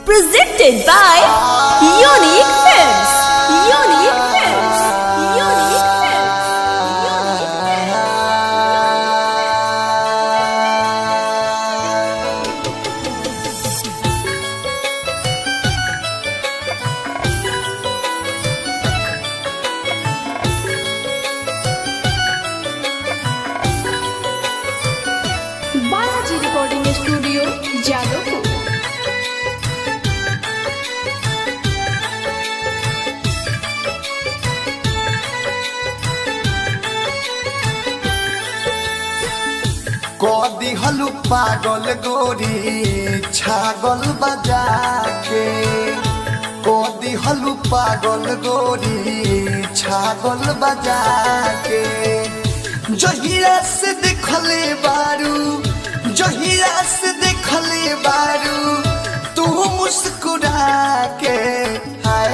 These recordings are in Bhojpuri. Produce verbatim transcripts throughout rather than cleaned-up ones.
Presented by Unique Films. Unique Films. Unique Films. Balaji recording studio Jadavpur. कदी हलु पागल गोरी छागल बजा के कदी हलु पागल गोरी छागल बजा के जहिया से देखले बारू जहिया से देखले बारू तू मुस्कुरा के हाय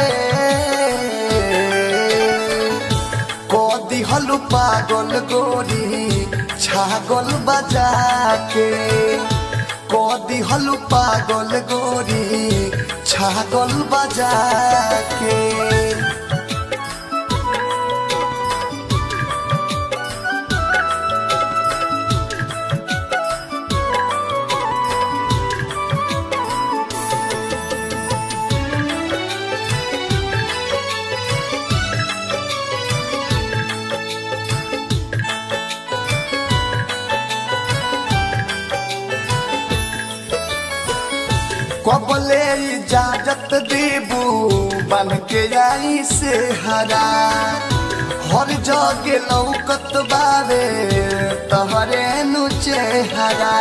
कदी हलु पागल गोरी छागल बजा के कदी हलु पागल गोरी छागल बजा के कबले इजाजत देबू बन के आई से हरा हर जगे लौकत बावे तहरे नु चेहरा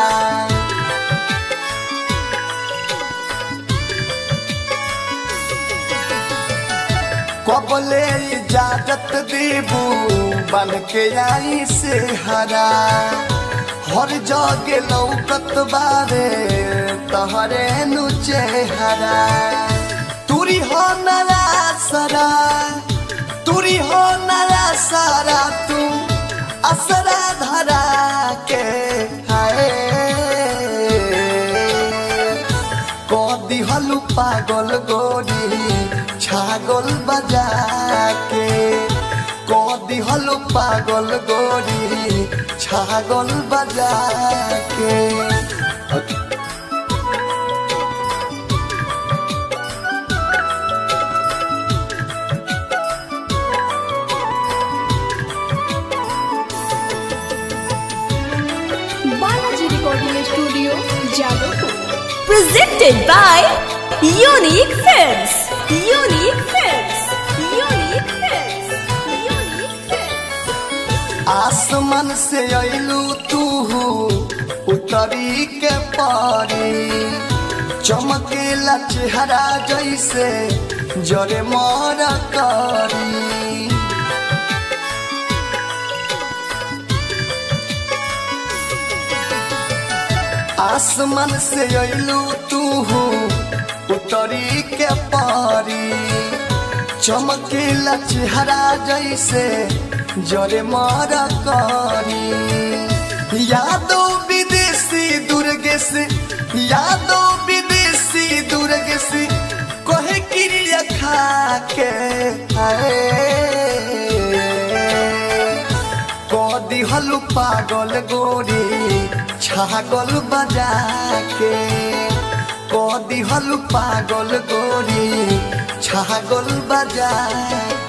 कबले इजाजत देबू बन के आई से हरा हर जगे लौकत बावे तहरे नु चेहरा तुरी हो नया सरा तुरी हो नया सारा तू असरा धरा के हाय कदी हलु पागल गोरी छागल बजा के कदी हलु पागल गोरी छागल बजा के Balaji recording studio Jadavpur. Presented by Unique Films. Unique Films. Unique Films. Unique Films. आसमान से अइलू तू उतरी के पारी चमकेला चेहरा जैसे जरे मोर करी आसमान से अइलू तू उतरी के पारी चमकेला चेहरा जैसे जरे मोर करी यादो विदेशी दुर्गेश यादो विदेशी दुर्गेश कहे क्रिया खा के कदी हलु पागल गोरी छागल बजा के कदी हलु पागल गोरी छागल बजा